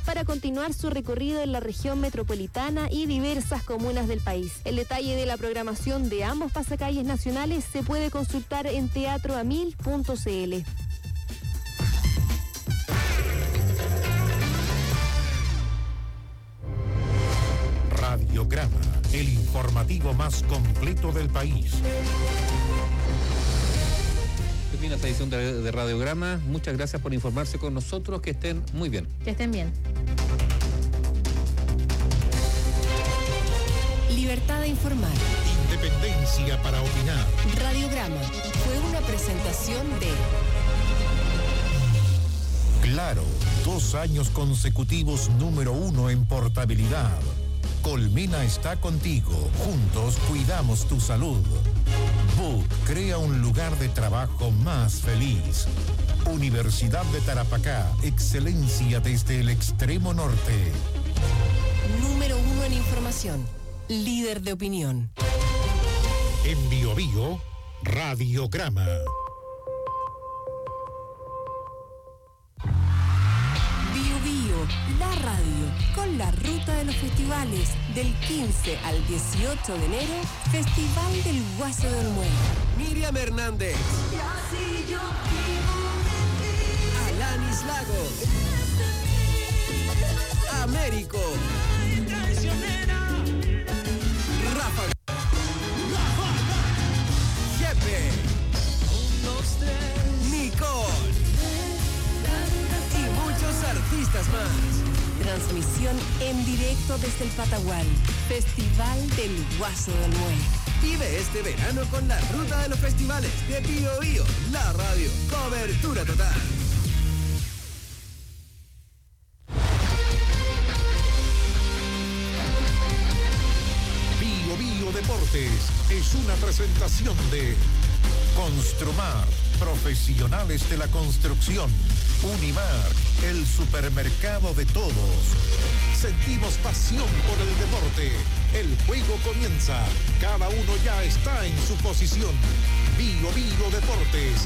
para continuar su recorrido en la región metropolitana y diversas comunas del país. El detalle de la programación de ambos pasacalles nacionales se puede consultar en teatroamil.cl. Radiograma, el informativo más completo del país. Termina esta edición de Radiograma. Muchas gracias por informarse con nosotros. Que estén muy bien. Que estén bien. Libertad de informar. Independencia para opinar. Radiograma fue una presentación de Claro, 2 años consecutivos número 1 en portabilidad. Colmena está contigo. Juntos cuidamos tu salud. BUC crea un lugar de trabajo más feliz. Universidad de Tarapacá, excelencia desde el extremo norte. Número 1 en información. Líder de opinión. En Bio Bio, Radiograma. Bio Bio, la radio, con la ruta de los festivales. Del 15 al 18 de enero, Festival del Guaso de Olmué. Miriam Hernández. Alanis Lagos. Américo. Rafa. Jefe. Nicole. Y muchos artistas más. Transmisión en directo desde el Patagual. Festival del Guaso de Olmué. Vive este verano con la ruta de los festivales de Bio Bio, la radio. Cobertura total. Bio Bio Deportes es una presentación de Construmar, profesionales de la construcción. Unimar, el supermercado de todos. Sentimos pasión por el deporte. El juego comienza. Cada uno ya está en su posición. Bio Bio Deportes.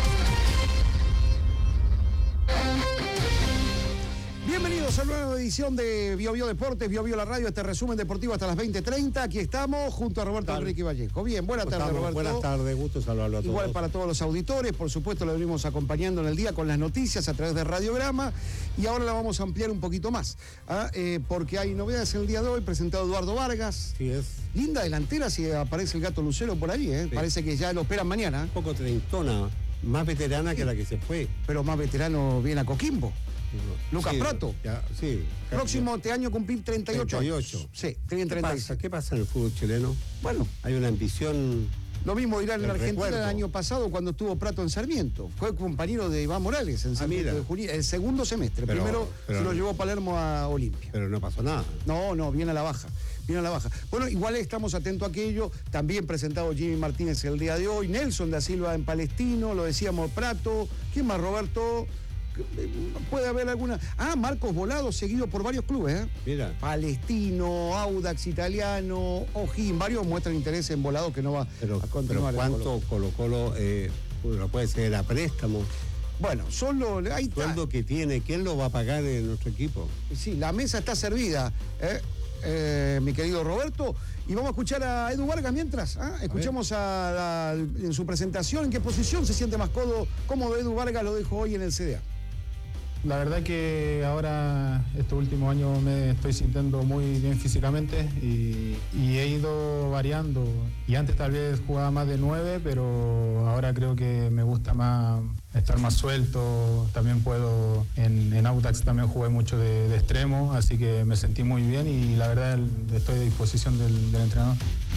Bienvenidos a una nueva edición de Bio Bio Deportes, Bio Bio la radio, este resumen deportivo hasta las 20:30. Aquí estamos junto a Roberto Enrique Vallejo. Bien, buenas tardes, Roberto. Buenas tardes, gusto saludarlo a todos. Igual para todos los auditores, por supuesto, lo venimos acompañando en el día con las noticias a través de Radiograma y ahora la vamos a ampliar un poquito más, porque hay novedades en el día de hoy, presentado Eduardo Vargas. Sí es. Linda delantera si aparece el Gato Lucero por ahí, Sí. Parece que ya lo esperan mañana. Un poco treintona, más veterana que la que se fue. Pero más veterano viene a Coquimbo. Lucas Prato. Sí. Próximo este año cumplir 38 38. años. Sí, tiene 36. ¿Qué pasa en el fútbol chileno? Bueno. Hay una ambición. Lo mismo dirán en la Argentina recuerdo. el año pasado cuando estuvo Prato en Sarmiento. Fue compañero de Iván Morales en Sarmiento de Junín, el segundo semestre. Primero se lo llevó Palermo a Olimpia. Pero no pasó nada. No, viene a la baja. Bueno, igual estamos atentos a aquello. También presentado Jimmy Martínez el día de hoy. Nelson da Silva en Palestino, lo decíamos Prato. ¿Quién más, Roberto? Puede haber alguna. Marcos Volado, seguido por varios clubes, Mira. Palestino, Audax Italiano, O'Higgins, varios muestran interés en Volado que no va a continuar. Pero ¿cuánto Colo-Colo lo puede ser a préstamo? Bueno, solo hay sueldo que tiene, ¿quién lo va a pagar en nuestro equipo? Sí, la mesa está servida, mi querido Roberto. Y vamos a escuchar a Edu Vargas mientras. Escuchamos en su presentación en qué posición se siente más cómodo Edu Vargas, lo dejó hoy en el CDA. La verdad que ahora, estos últimos años, me estoy sintiendo muy bien físicamente y he ido variando. Y antes tal vez jugaba más de 9, pero ahora creo que me gusta más estar más suelto. También puedo, en Audax también jugué mucho de extremo, así que me sentí muy bien y la verdad estoy a disposición del entrenador.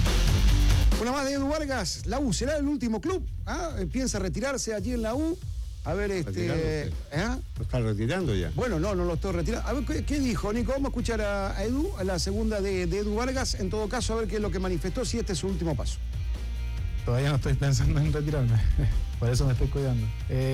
Una más de Edu Vargas. La U será el último club. Piensa retirarse allí en la U. A ver, ¿Lo está retirando ya? Bueno, no lo estoy retirando. A ver, ¿qué dijo, Nico? Vamos a escuchar a Edu, a la segunda de Edu Vargas. En todo caso, a ver qué es lo que manifestó, si este es su último paso. Todavía no estoy pensando en retirarme, por eso me estoy cuidando.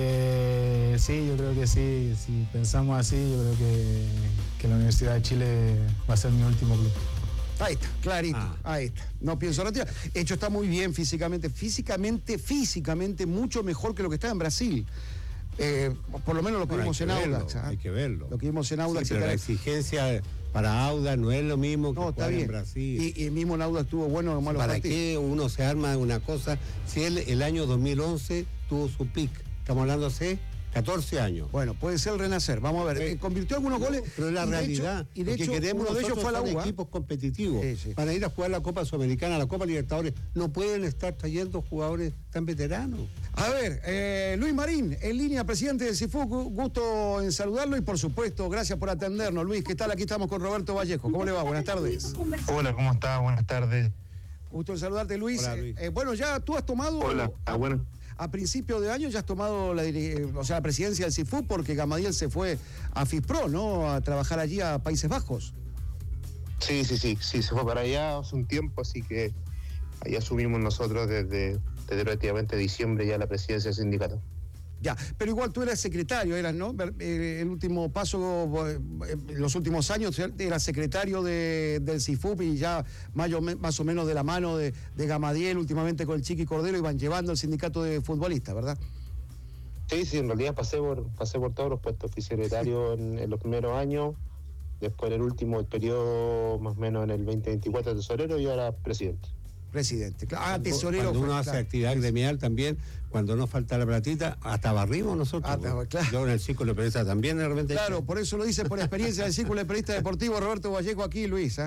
Sí, yo creo que sí, si pensamos así, yo creo que la Universidad de Chile va a ser mi último club. Ahí está, clarito, ahí está. No pienso retirar. De hecho, está muy bien físicamente mucho mejor que lo que estaba en Brasil. Por lo menos lo que vimos en Audax. Hay que verlo. Lo que vimos en Audax. Sí, pero la exigencia para Audax no es lo mismo que jugar en Brasil. Y mismo en Audax estuvo bueno o malo. ¿Para qué uno se arma de una cosa si él el año 2011 tuvo su pick? Estamos hablando hace 14 años. Bueno, puede ser el renacer. Vamos a ver. Convirtió algunos goles. Pero es la realidad. Y de hecho, queremos uno de ellos fue a la UBA. Equipos competitivos. Sí. Para ir a jugar la Copa Sudamericana, la Copa Libertadores, no pueden estar trayendo jugadores tan veteranos. A ver, Luis Marín, en línea, presidente del CIFU, gusto en saludarlo y por supuesto, gracias por atendernos. Luis, ¿qué tal? Aquí estamos con Roberto Vallejo. ¿Cómo le va? Buenas tardes. Hola, ¿cómo está? Buenas tardes. Gusto en saludarte, Luis. Hola, Luis. Bueno, ya tú has tomado... Hola, bueno. A principio de año ya has tomado la presidencia del CIFU porque Gamadiel se fue a FISPRO, ¿no? A trabajar allí a Países Bajos. Sí, se fue para allá hace un tiempo, así que ahí asumimos nosotros desde prácticamente diciembre ya la presidencia del sindicato. Ya, pero igual tú eras secretario, ¿no? El último paso, los últimos años, eras secretario del CIFUP y ya más o menos de la mano de Gamadiel, últimamente con el Chiqui Cordero, iban llevando el sindicato de futbolistas, ¿verdad? Sí, en realidad pasé por todos los puestos. Fui secretario en los primeros años, después en el último periodo, más o menos en el 2024, tesorero y ahora presidente. Tesorero. Cuando uno hace actividad gremial también, cuando nos falta la platita, hasta barrimos nosotros. Claro. Yo en el círculo de periodistas también de repente. Claro, por eso lo dice por experiencia del círculo de periodistas deportivo Roberto Vallejo aquí, Luis.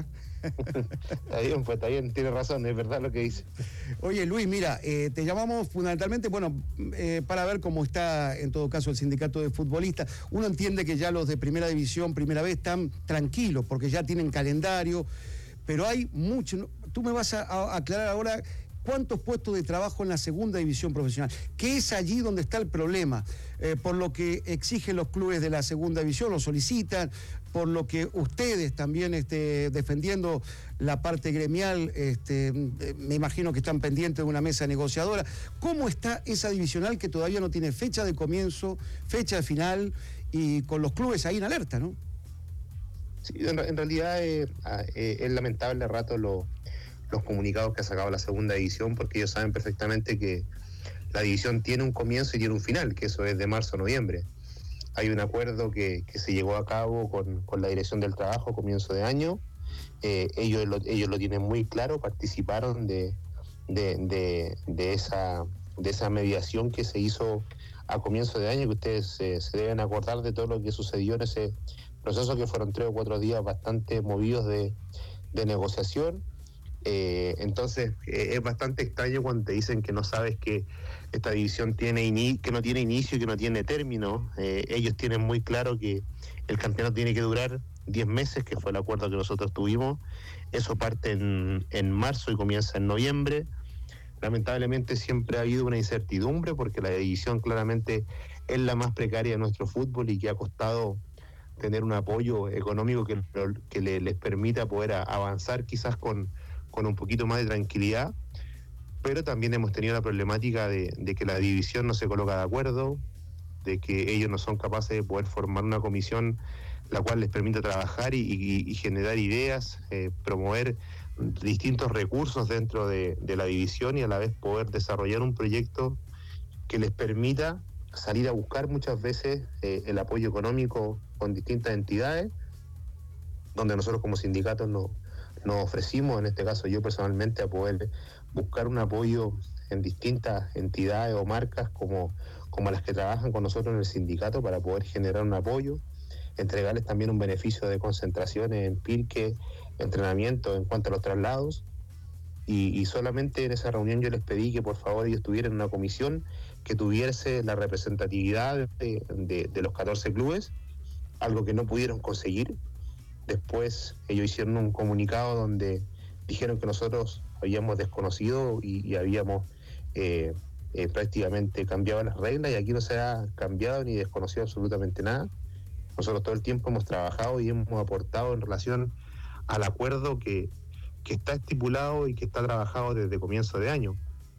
Está bien, tiene razón, es verdad lo que dice. Oye, Luis, mira, te llamamos fundamentalmente, para ver cómo está en todo caso el sindicato de futbolistas. Uno entiende que ya los de primera división, primera vez, están tranquilos porque ya tienen calendario, pero hay mucho. Tú me vas a aclarar ahora cuántos puestos de trabajo en la segunda división profesional, que es allí donde está el problema, por lo que exigen los clubes de la segunda división, lo solicitan, por lo que ustedes también defendiendo la parte gremial, me imagino que están pendientes de una mesa negociadora. ¿Cómo está esa divisional que todavía no tiene fecha de comienzo, fecha de final y con los clubes ahí en alerta, ¿no? Sí, en realidad es lamentable rato los comunicados que ha sacado la segunda división, porque ellos saben perfectamente que la división tiene un comienzo y tiene un final, que eso es de marzo a noviembre. Hay un acuerdo que se llevó a cabo con la dirección del trabajo a comienzo de año. Ellos lo tienen muy claro, participaron de esa mediación que se hizo a comienzo de año, que ustedes se deben acordar de todo lo que sucedió en ese proceso, que fueron 3 o 4 días bastante movidos de negociación. Entonces es bastante extraño cuando te dicen que no sabes que esta división que no tiene inicio y que no tiene término. Ellos tienen muy claro que el campeonato tiene que durar 10 meses, que fue el acuerdo que nosotros tuvimos. Eso parte en marzo y comienza en noviembre. Lamentablemente siempre ha habido una incertidumbre porque la división claramente es la más precaria de nuestro fútbol y que ha costado tener un apoyo económico que les permita poder avanzar quizás con un poquito más de tranquilidad, pero también hemos tenido la problemática de que la división no se coloca de acuerdo, de que ellos no son capaces de poder formar una comisión la cual les permita trabajar y generar ideas, promover distintos recursos dentro de la división y a la vez poder desarrollar un proyecto que les permita salir a buscar muchas veces el apoyo económico con distintas entidades, donde nosotros como sindicatos nos ofrecimos, en este caso yo personalmente, a poder buscar un apoyo en distintas entidades o marcas como las que trabajan con nosotros en el sindicato para poder generar un apoyo, entregarles también un beneficio de concentraciones en Pirque, entrenamiento en cuanto a los traslados, y solamente en esa reunión yo les pedí que por favor ellos tuvieran una comisión que tuviese la representatividad de los 14 clubes, algo que no pudieron conseguir. Después ellos hicieron un comunicado donde dijeron que nosotros habíamos desconocido y habíamos prácticamente cambiado las reglas, y aquí no se ha cambiado ni desconocido absolutamente nada. Nosotros todo el tiempo hemos trabajado y hemos aportado en relación al acuerdo que está estipulado y que está trabajado desde comienzo de año.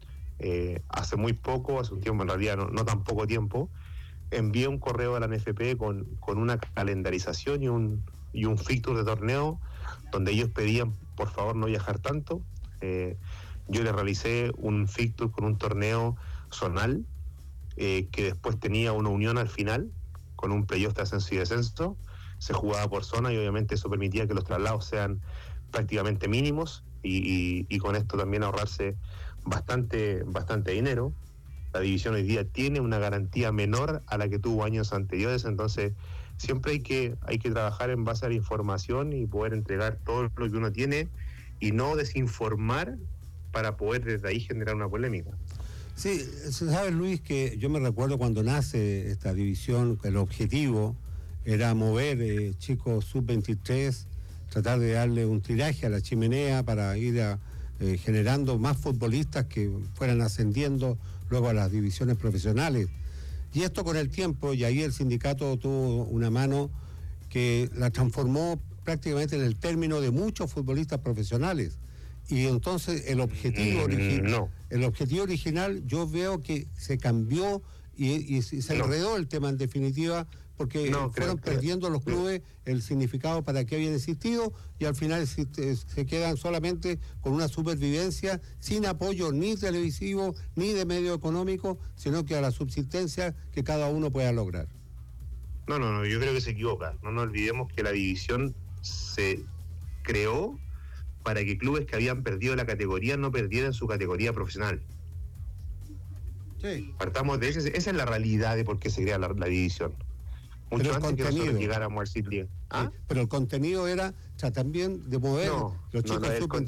Hace muy poco, hace un tiempo, en realidad no tan poco tiempo, envié un correo a la NFP con una calendarización y un fixture de torneo donde ellos pedían por favor no viajar tanto. Yo les realicé un fixture con un torneo zonal que después tenía una unión al final, con un playoff de ascenso y descenso, se jugaba por zona y obviamente eso permitía que los traslados sean prácticamente mínimos y con esto también ahorrarse bastante dinero. La división hoy día tiene una garantía menor a la que tuvo años anteriores, entonces siempre hay que trabajar en base a la información y poder entregar todo lo que uno tiene y no desinformar para poder desde ahí generar una polémica. Sí, sabes, Luis, que yo me recuerdo cuando nace esta división, el objetivo era mover chicos sub-23, tratar de darle un tiraje a la chimenea para ir generando más futbolistas que fueran ascendiendo luego a las divisiones profesionales. Y esto con el tiempo, y ahí el sindicato tuvo una mano que la transformó prácticamente en el término de muchos futbolistas profesionales. Y entonces el objetivo original yo veo que se cambió y se enredó el tema en definitiva, porque fueron perdiendo los clubes el significado para qué habían existido y al final se quedan solamente con una supervivencia sin apoyo ni televisivo ni de medio económico, sino que a la subsistencia que cada uno pueda lograr. No, yo creo que se equivoca. No nos olvidemos que la división se creó para que clubes que habían perdido la categoría no perdieran su categoría profesional. Sí. Partamos de esa es la realidad de por qué se crea la división. Mucho antes que nosotros llegáramos al CID. ¿Ah? Pero el contenido era también de mover los chicos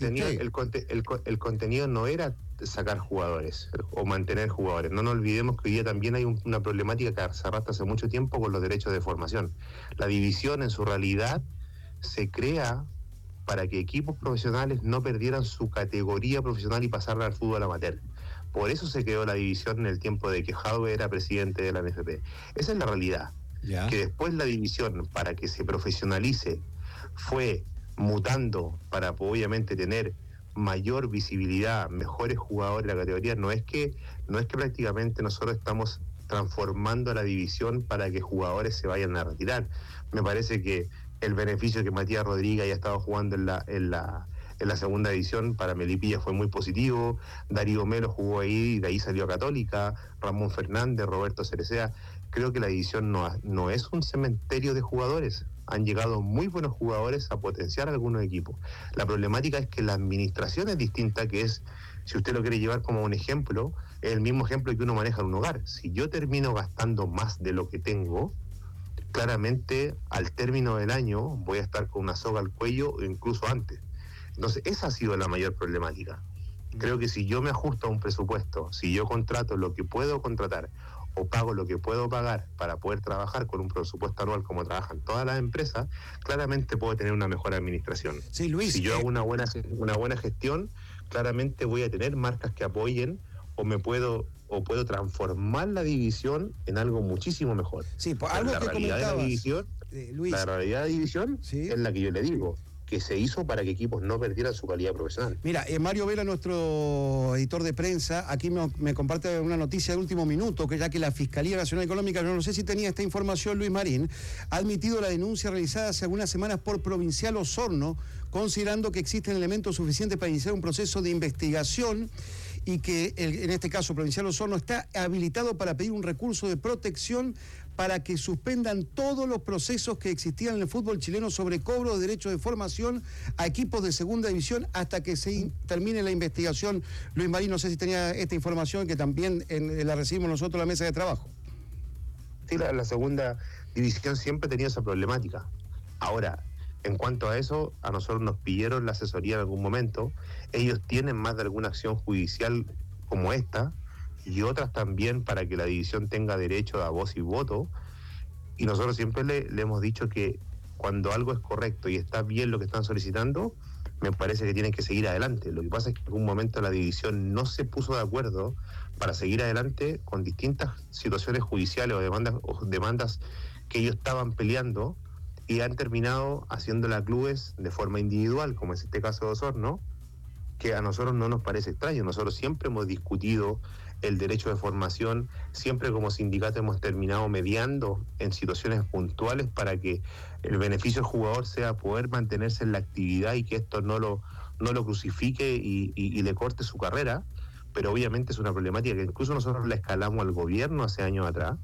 el contenido no era sacar jugadores o mantener jugadores. No nos olvidemos que hoy día también hay una problemática que se arrastra hace mucho tiempo con los derechos de formación. La división en su realidad se crea para que equipos profesionales no perdieran su categoría profesional y pasaran al fútbol amateur. Por eso se creó la división en el tiempo de que Jadwe era presidente de la NFP. Esa es la realidad. ¿Ya? Que después la división, para que se profesionalice, fue mutando para obviamente tener mayor visibilidad, mejores jugadores de la categoría. No es que prácticamente nosotros estamos transformando la división para que jugadores se vayan a retirar. Me parece que el beneficio que Matías Rodríguez haya estado jugando en la segunda división para Melipilla fue muy positivo. Darío Melo jugó ahí y de ahí salió a Católica. Ramón Fernández, Roberto Cerecea. Creo que la división no es un cementerio de jugadores. Han llegado muy buenos jugadores a potenciar algunos equipos. La problemática es que la administración es distinta, que es, si usted lo quiere llevar como un ejemplo, es el mismo ejemplo que uno maneja en un hogar. Si yo termino gastando más de lo que tengo, claramente al término del año voy a estar con una soga al cuello, incluso antes. Entonces esa ha sido la mayor problemática. Creo que si yo me ajusto a un presupuesto, si yo contrato lo que puedo contratar o pago lo que puedo pagar para poder trabajar con un presupuesto anual como trabajan todas las empresas, claramente puedo tener una mejor administración. Sí, Luis, si yo hago una buena gestión, claramente voy a tener marcas que apoyen o puedo transformar la división en algo muchísimo mejor. Sí, pues algo la que realidad comentabas, de la división, Luis. La realidad de la división es la que yo le digo, que se hizo para que equipos no perdieran su calidad profesional. Mira, Mario Vela, nuestro editor de prensa, aquí me comparte una noticia de último minuto, que ya que la Fiscalía Nacional Económica, no sé si tenía esta información Luis Marín, ha admitido la denuncia realizada hace algunas semanas por Provincial Osorno, considerando que existen elementos suficientes para iniciar un proceso de investigación y que en este caso Provincial Osorno está habilitado para pedir un recurso de protección para que suspendan todos los procesos que existían en el fútbol chileno sobre cobro de derechos de formación a equipos de segunda división hasta que se termine la investigación. Luis Marín, no sé si tenía esta información que también la recibimos nosotros en la mesa de trabajo. Sí, la segunda división siempre ha tenido esa problemática. Ahora, en cuanto a eso, a nosotros nos pidieron la asesoría en algún momento. Ellos tienen más de alguna acción judicial como esta, y otras también para que la división tenga derecho a voz y voto, y nosotros siempre le hemos dicho que cuando algo es correcto y está bien lo que están solicitando, me parece que tienen que seguir adelante. Lo que pasa es que en algún momento la división no se puso de acuerdo para seguir adelante con distintas situaciones judiciales o demandas que ellos estaban peleando, y han terminado haciéndola a clubes de forma individual, como es este caso de Osorno, que a nosotros no nos parece extraño. Nosotros siempre hemos discutido el derecho de formación, siempre como sindicato hemos terminado mediando en situaciones puntuales para que el beneficio del jugador sea poder mantenerse en la actividad y que esto no lo crucifique y le corte su carrera, pero obviamente es una problemática que incluso nosotros la escalamos al gobierno hace años atrás,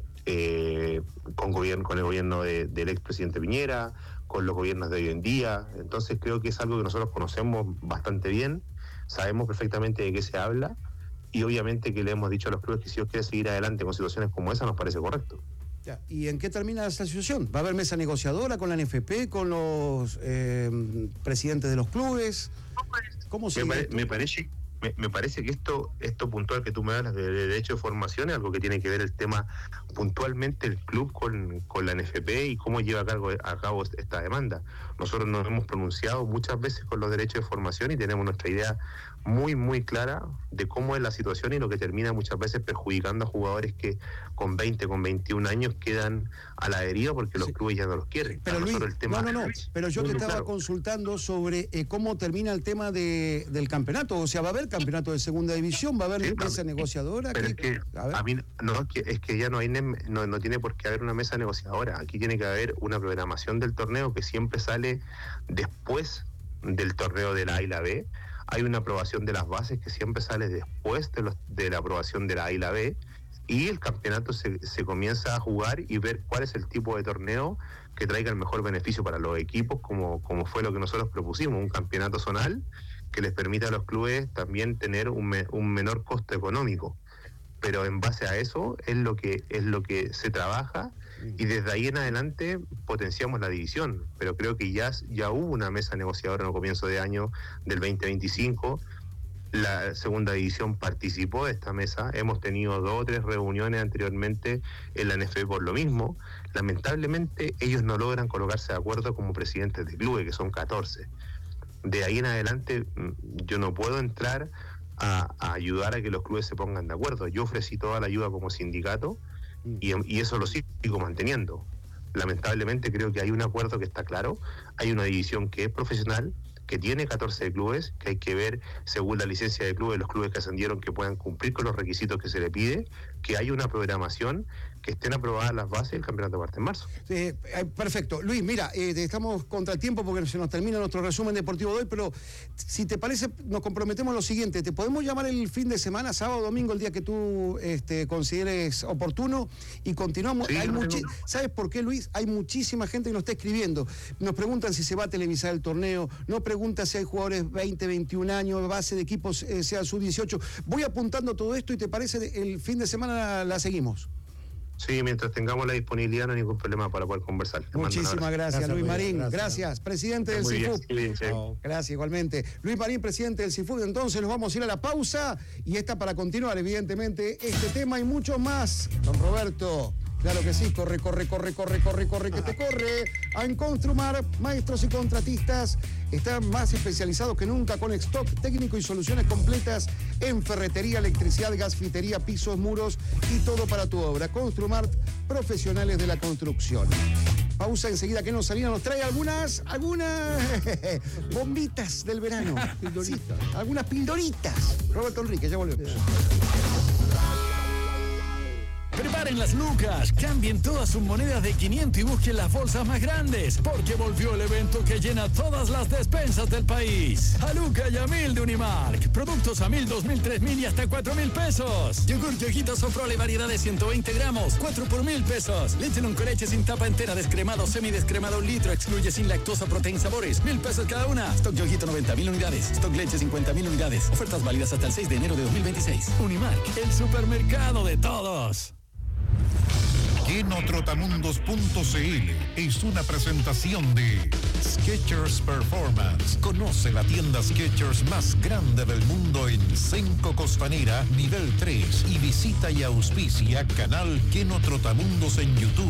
con el gobierno del expresidente Piñera, con los gobiernos de hoy en día. Entonces creo que es algo que nosotros conocemos bastante bien, sabemos perfectamente de qué se habla, y obviamente que le hemos dicho a los clubes que si ellos quieren seguir adelante con situaciones como esa, nos parece correcto. Ya. ¿Y en qué termina esta situación? ¿Va a haber mesa negociadora con la NFP, con los presidentes de los clubes? ¿Cómo se Me parece que esto puntual que tú me hablas de derecho de formación es algo que tiene que ver el tema puntualmente el club con la NFP y cómo lleva a cabo esta demanda. Nosotros nos hemos pronunciado muchas veces con los derechos de formación y tenemos nuestra idea muy, muy clara de cómo es la situación y lo que termina muchas veces perjudicando a jugadores que con 20, con 21 años quedan a la deriva porque los clubes ya no los quieren. Pero Luis, pero yo te estaba consultando sobre cómo termina el tema del campeonato. O sea, ¿va a haber campeonato de segunda división? ¿Va a haber mesa negociadora? Pero es que ya no tiene por qué haber una mesa negociadora. Aquí tiene que haber una programación del torneo que siempre sale después del torneo de la A y la B. Hay una aprobación de las bases que siempre sale después de la aprobación de la A y la B, y el campeonato se comienza a jugar y ver cuál es el tipo de torneo que traiga el mejor beneficio para los equipos, como fue lo que nosotros propusimos, un campeonato zonal que les permita a los clubes también tener un menor costo económico. Pero en base a eso es lo que se trabaja, y desde ahí en adelante potenciamos la división. Pero creo que ya hubo una mesa negociadora en el comienzo de año del 2025. La segunda división participó de esta mesa. Hemos tenido 2 o 3 reuniones anteriormente en la NFP por lo mismo. Lamentablemente ellos no logran colocarse de acuerdo como presidentes de clubes, que son 14. De ahí en adelante yo no puedo entrar a ayudar a que los clubes se pongan de acuerdo. Yo ofrecí toda la ayuda como sindicato y eso lo sigo manteniendo. Lamentablemente creo que hay un acuerdo que está claro, hay una división que es profesional, que tiene 14 clubes, que hay que ver según la licencia de clubes, los clubes que ascendieron que puedan cumplir con los requisitos que se le pide, que hay una programación, que estén aprobadas las bases y el campeonato parte en marzo. Perfecto. Luis, mira, estamos contra el tiempo porque se nos termina nuestro resumen deportivo de hoy, pero si te parece, nos comprometemos lo siguiente. Te podemos llamar el fin de semana, sábado, domingo, el día que tú consideres oportuno, y continuamos. Sí, ¿Sabes por qué, Luis? Hay muchísima gente que nos está escribiendo. Nos preguntan si se va a televisar el torneo, nos preguntan si hay jugadores 20, 21 años, base de equipos sea sub-18. Voy apuntando todo esto y ¿te parece el fin de semana la seguimos? Sí, mientras tengamos la disponibilidad no hay ningún problema para poder conversar. Muchísimas gracias, Luis Marín. Gracias, presidente del CIFUB. Gracias, igualmente. Luis Marín, presidente del CIFUB. Entonces nos vamos a ir a la pausa y esta para continuar, evidentemente, este tema y mucho más. Don Roberto. Claro que sí, corre, que te corre. En Construmar, maestros y contratistas están más especializados que nunca con stock técnico y soluciones completas en ferretería, electricidad, gasfitería, pisos, muros y todo para tu obra. Construmar, profesionales de la construcción. Pausa enseguida, que nos salía, nos trae algunas bombitas del verano. Sí, algunas pildoritas. Roberto Enrique, ya volvemos. Preparen las lucas, cambien todas sus monedas de 500 y busquen las bolsas más grandes, porque volvió el evento que llena todas las despensas del país. A Luca y a 1000 de Unimark. Productos a 1000, 2000, 3000 y hasta 4000 pesos. Yogur Yoguito Soprole variedad de 120 gramos, 4 por 1000 pesos. Leche con leche sin tapa entera, descremado, semidescremado, 1 litro, excluye sin lactosa, proteína, sabores, 1000 pesos cada una. Stock Yoguito 90.000 unidades, Stock Leche 50.000 unidades. Ofertas válidas hasta el 6 de enero de 2026. Unimark, el supermercado de todos. Genotrotamundos.cl es una presentación de Skechers Performance. Conoce la tienda Skechers más grande del mundo en Senco Costanera, nivel 3, y visita y auspicia canal Genotrotamundos en YouTube.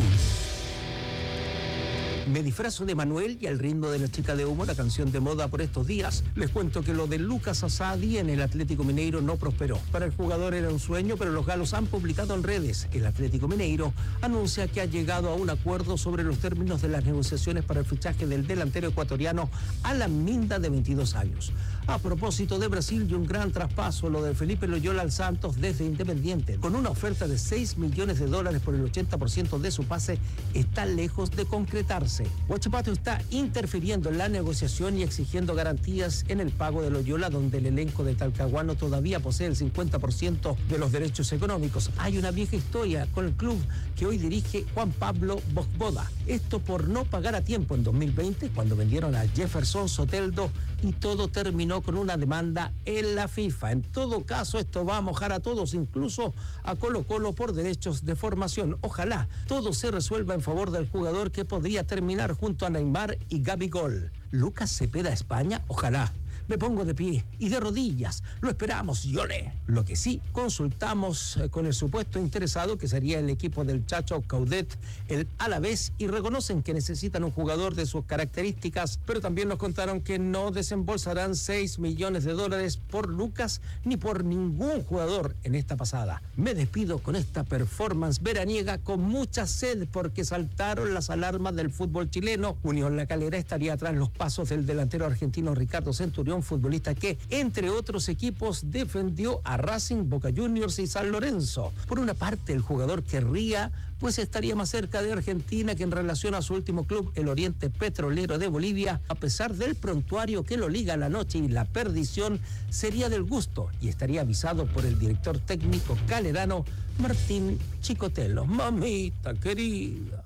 Me disfrazo de Manuel y al ritmo de La Chica de Humo, la canción de moda por estos días, les cuento que lo de Lucas Asadi en el Atlético Mineiro no prosperó. Para el jugador era un sueño, pero los galos han publicado en redes que el Atlético Mineiro anuncia que ha llegado a un acuerdo sobre los términos de las negociaciones para el fichaje del delantero ecuatoriano Alan Minda, de 22 años. A propósito de Brasil y un gran traspaso, lo de Felipe Loyola al Santos desde Independiente, con una oferta de $6 millones por el 80% de su pase, está lejos de concretarse. retirarse. Huachipato está interfiriendo en la negociación y exigiendo garantías en el pago de Loyola, donde el elenco de Talcahuano todavía posee el 50% de los derechos económicos. Hay una vieja historia con el club que hoy dirige Juan Pablo Bogboda. Esto por no pagar a tiempo en 2020, cuando vendieron a Jefferson Soteldo, y todo terminó con una demanda en la FIFA. En todo caso, esto va a mojar a todos, incluso a Colo-Colo, por derechos de formación. Ojalá todo se resuelva en favor del jugador, que podría terminar junto a Neymar y Gabigol. Lucas Cepeda, España, ojalá. Me pongo de pie y de rodillas. Lo esperamos, Yole. Lo que sí, consultamos con el supuesto interesado, que sería el equipo del Chacho Caudet, el Alavés, y reconocen que necesitan un jugador de sus características, pero también nos contaron que no desembolsarán $6 millones por Lucas ni por ningún jugador en esta pasada. Me despido con esta performance veraniega con mucha sed, porque saltaron las alarmas del fútbol chileno. Unión La Calera estaría tras los pasos del delantero argentino Ricardo Centurión, futbolista que, entre otros equipos, defendió a Racing, Boca Juniors y San Lorenzo. Por una parte, el jugador querría, pues estaría más cerca de Argentina que en relación a su último club, el Oriente Petrolero de Bolivia. A pesar del prontuario que lo liga a la noche y la perdición, sería del gusto y estaría avisado por el director técnico calerano, Martín Chicotelo. Mamita querida.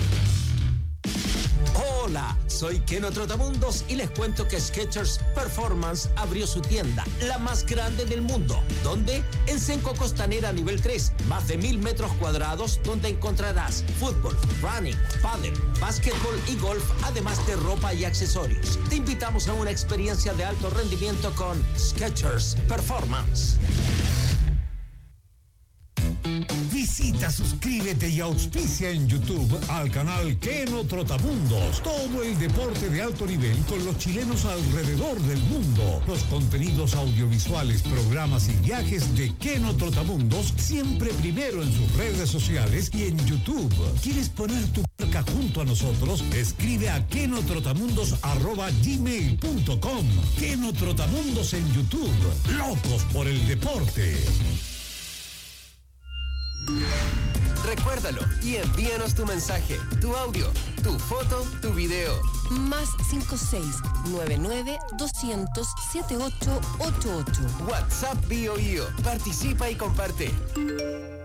Hola, soy Keno Trotamundos y les cuento que Skechers Performance abrió su tienda, la más grande del mundo. ¿Dónde? En Senco Costanera nivel 3, más de 1000 metros cuadrados, donde encontrarás fútbol, running, pádel, básquetbol y golf, además de ropa y accesorios. Te invitamos a una experiencia de alto rendimiento con Skechers Performance. Visita, suscríbete y auspicia en YouTube al canal Keno Trotamundos. Todo el deporte de alto nivel con los chilenos alrededor del mundo. Los contenidos audiovisuales, programas y viajes de Keno Trotamundos, siempre primero en sus redes sociales y en YouTube. ¿Quieres poner tu marca junto a nosotros? Escribe a kenotrotamundos@gmail.com. Keno Trotamundos en YouTube. Locos por el deporte. Recuérdalo y envíanos tu mensaje, tu audio, tu foto, tu video. Más 56-99-200-7888. WhatsApp Bio. Participa y comparte.